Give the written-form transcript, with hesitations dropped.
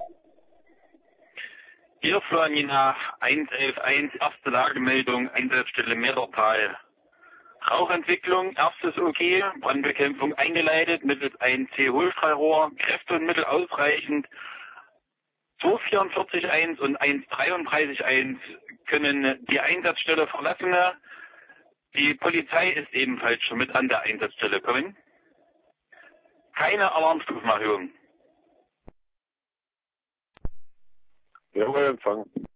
Hier Florina 111, erste Lagemeldung, Einsatzstelle Mettertal. Rauchentwicklung, erstes OK, Brandbekämpfung eingeleitet mittels 1C Hohlstrahlrohr, Kräfte und Mittel ausreichend. 244.1 und 133.1 können die Einsatzstelle verlassen. Die Polizei ist ebenfalls schon mit an der Einsatzstelle kommen. Keine Alarmstufenerhöhung. Jawohl, Empfang.